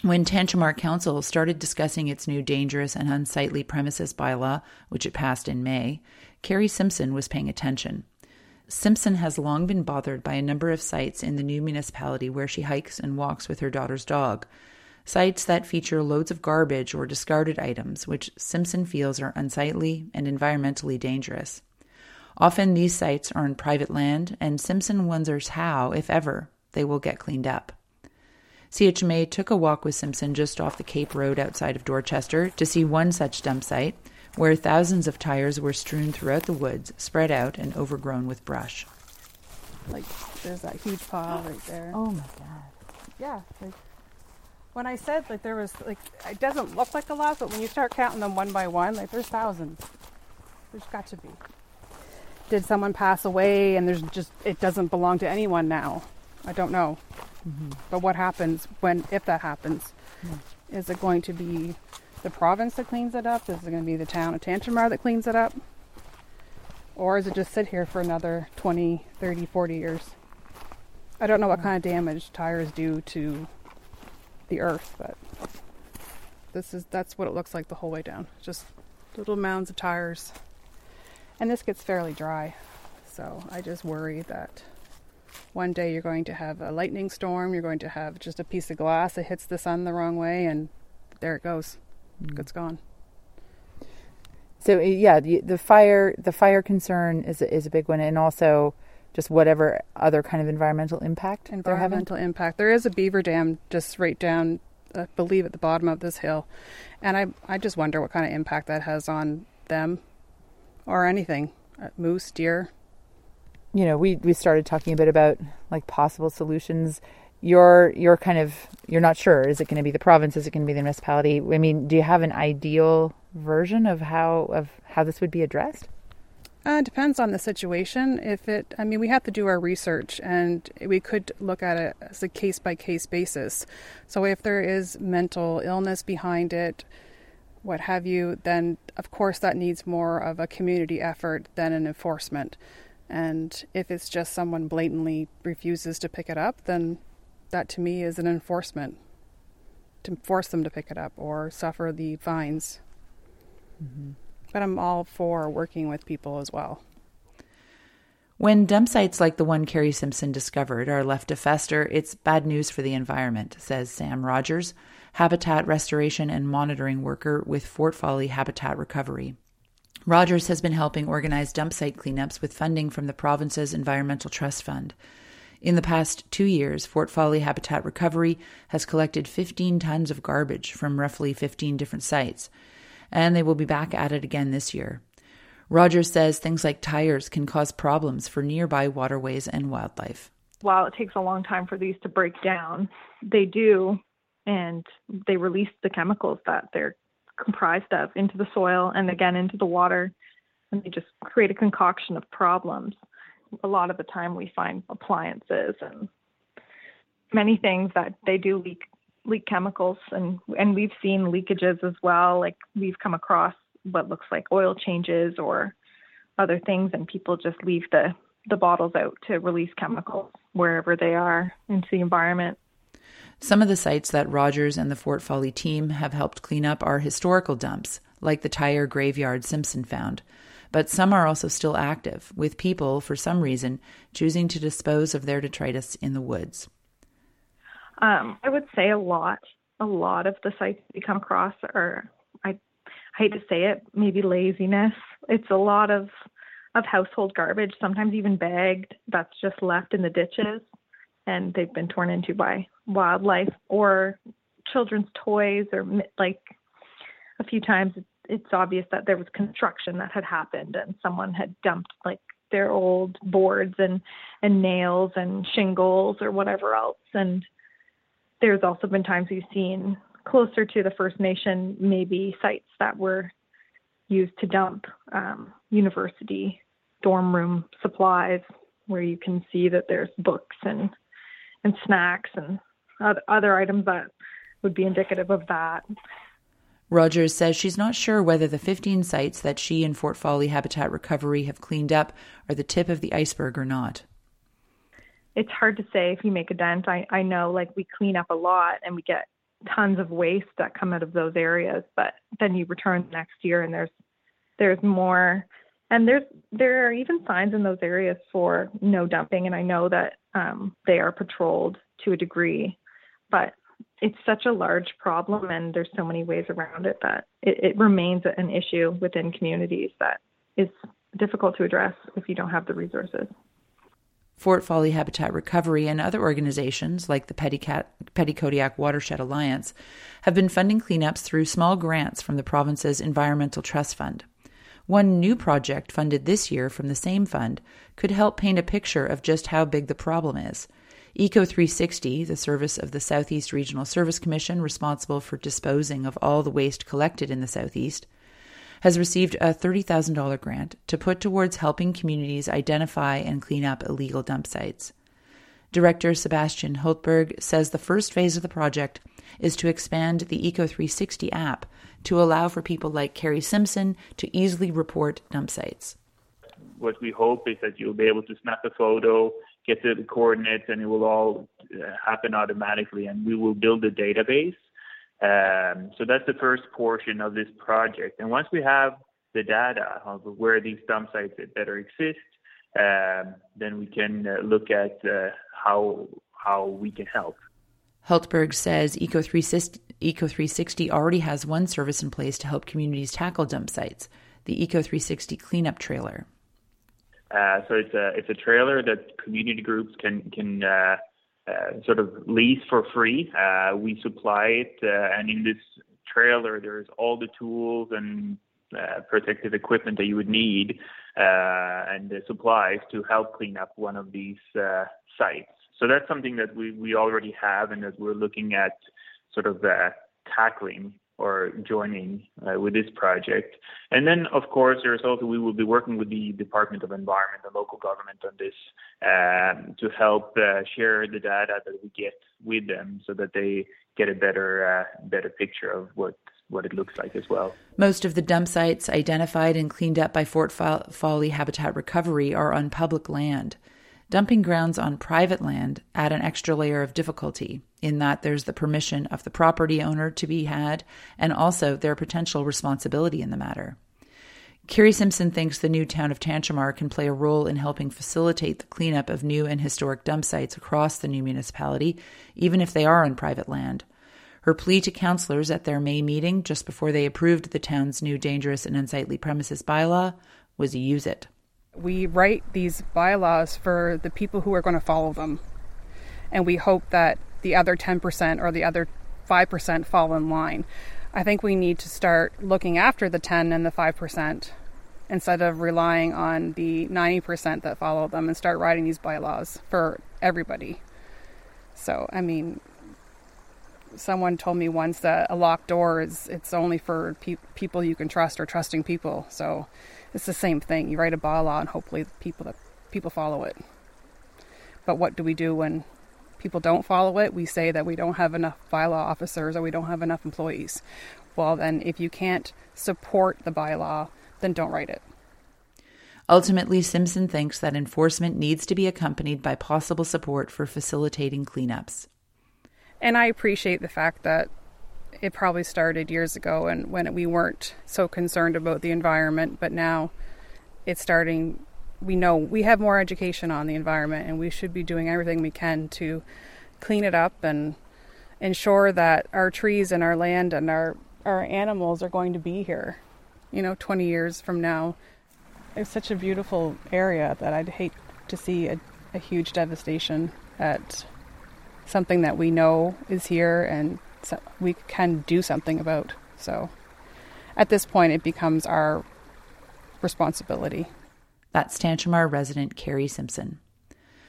When Tantramar Council started discussing its new dangerous and unsightly premises bylaw, which it passed in May, Carrie Simpson was paying attention. Simpson has long been bothered by a number of sites in the new municipality where she hikes and walks with her daughter's dog. Sites that feature loads of garbage or discarded items, which Simpson feels are unsightly and environmentally dangerous. Often these sites are on private land, and Simpson wonders how, if ever, they will get cleaned up. CHMA took a walk with Simpson just off the Cape Road outside of Dorchester to see one such dump site, where thousands of tires were strewn throughout the woods, spread out and overgrown with brush. Like, there's that huge pile right there. Oh my God. Yeah, like, when I said, like, there was, like, it doesn't look like a lot, but when you start counting them one by one, like, there's thousands. There's got to be. Did someone pass away and it doesn't belong to anyone now? I don't know. Mm-hmm. But what happens if that happens? Mm-hmm. Is it going to be the province that cleans it up? Is it going to be the town of Tantramar that cleans it up? Or is it just sit here for another 20, 30, 40 years? I don't know what kind of damage tires do to the earth, but that's what it looks like the whole way down. Just little mounds of tires. And this gets fairly dry. So I just worry that one day you're going to have a lightning storm, you're going to have just a piece of glass that hits the sun the wrong way, and there it goes. It's gone. So yeah, the fire concern is a big one, and also just whatever other kind of environmental impact. Environmental impact. There is a beaver dam just right down, I believe, at the bottom of this hill, and I just wonder what kind of impact that has on them or anything, moose, deer. You know, we started talking a bit about like possible solutions. You're not sure. Is it going to be the province? Is it going to be the municipality? I mean, do you have an ideal version of how this would be addressed? It depends on the situation. We have to do our research, and we could look at it as a case-by-case basis. So if there is mental illness behind it, what have you, then of course that needs more of a community effort than an enforcement. And if it's just someone blatantly refuses to pick it up, then that to me is an enforcement, to force them to pick it up or suffer the fines. Mm-hmm. But I'm all for working with people as well. When dump sites like the one Carrie Simpson discovered are left to fester, it's bad news for the environment, says Sam Rogers, habitat restoration and monitoring worker with Fort Folly Habitat Recovery. Rogers has been helping organize dump site cleanups with funding from the province's Environmental Trust Fund. In the past 2 years, Fort Folly Habitat Recovery has collected 15 tons of garbage from roughly 15 different sites, and they will be back at it again this year. Rogers says things like tires can cause problems for nearby waterways and wildlife. While it takes a long time for these to break down, they do, and they release the chemicals that they're comprised of into the soil and again into the water, and they just create a concoction of problems. A lot of the time we find appliances and many things that they do leak chemicals, and we've seen leakages as well. Like we've come across what looks like oil changes or other things, and people just leave the bottles out to release chemicals wherever they are into the environment. Some of the sites that Rogers and the Fort Folly team have helped clean up are historical dumps, like the tire graveyard Simpson found. But some are also still active, with people, for some reason, choosing to dispose of their detritus in the woods. I would say a lot of the sites we come across are, I hate to say it, maybe laziness. It's a lot of household garbage, sometimes even bagged, that's just left in the ditches, and they've been torn into by wildlife, or children's toys, or like a few times it's obvious that there was construction that had happened and someone had dumped like their old boards and nails and shingles or whatever else. And there's also been times we've seen closer to the First Nation, maybe sites that were used to dump university dorm room supplies, where you can see that there's books and snacks and other items that would be indicative of that. Rogers says she's not sure whether the 15 sites that she and Fort Folly Habitat Recovery have cleaned up are the tip of the iceberg or not. It's hard to say if you make a dent. I know, like, we clean up a lot and we get tons of waste that come out of those areas. But then you return next year and there's more. And there are even signs in those areas for no dumping. And I know that they are patrolled to a degree, but it's such a large problem and there's so many ways around it that it remains an issue within communities that is difficult to address if you don't have the resources. Fort Folly Habitat Recovery and other organizations like the Petty Kodiak Watershed Alliance have been funding cleanups through small grants from the province's Environmental Trust Fund. One new project funded this year from the same fund could help paint a picture of just how big the problem is. Eco360, the service of the Southeast Regional Service Commission responsible for disposing of all the waste collected in the Southeast, has received a $30,000 grant to put towards helping communities identify and clean up illegal dump sites. Director Sebastian Hultberg says the first phase of the project is to expand the Eco360 app to allow for people like Carrie Simpson to easily report dump sites. What we hope is that you'll be able to snap a photo, get the coordinates, and it will all happen automatically, and we will build a database. So that's the first portion of this project. And once we have the data of where these dump sites better exist, then we can look at how we can help. Hultberg says Eco360 already has one service in place to help communities tackle dump sites, the Eco360 cleanup trailer. So it's a trailer that community groups can sort of lease for free. We supply it, and in this trailer there's all the tools and protective equipment that you would need and the supplies to help clean up one of these sites. So that's something that we already have and that we're looking at sort of tackling or joining with this project. And then, of course, we will be working with the Department of Environment and local government on this to help share the data that we get with them so that they get a better picture of what it looks like as well. Most of the dump sites identified and cleaned up by Fort Folly Habitat Recovery are on public land. Dumping grounds on private land add an extra layer of difficulty in that there's the permission of the property owner to be had and also their potential responsibility in the matter. Carrie Simpson thinks the new town of Tantramar can play a role in helping facilitate the cleanup of new and historic dump sites across the new municipality, even if they are on private land. Her plea to councillors at their May meeting just before they approved the town's new dangerous and unsightly premises bylaw was use it. We write these bylaws for the people who are going to follow them. And we hope that the other 10% or the other 5% fall in line. I think we need to start looking after the 10 and the 5% instead of relying on the 90% that follow them and start writing these bylaws for everybody. So, I mean, someone told me once that a locked door it's only for people you can trust or trusting people. So it's the same thing. You write a bylaw and hopefully people follow it. But what do we do when people don't follow it? We say that we don't have enough bylaw officers or we don't have enough employees. Well, then if you can't support the bylaw, then don't write it. Ultimately, Simpson thinks that enforcement needs to be accompanied by possible support for facilitating cleanups. And I appreciate the fact that it probably started years ago and when we weren't so concerned about the environment, but now it's starting. We know we have more education on the environment and we should be doing everything we can to clean it up and ensure that our trees and our land and our animals are going to be here, 20 years from now. It's such a beautiful area that I'd hate to see a huge devastation at something that we know is here and we can do something about. So at this point, it becomes our responsibility. That's Tantramar resident Carrie Simpson.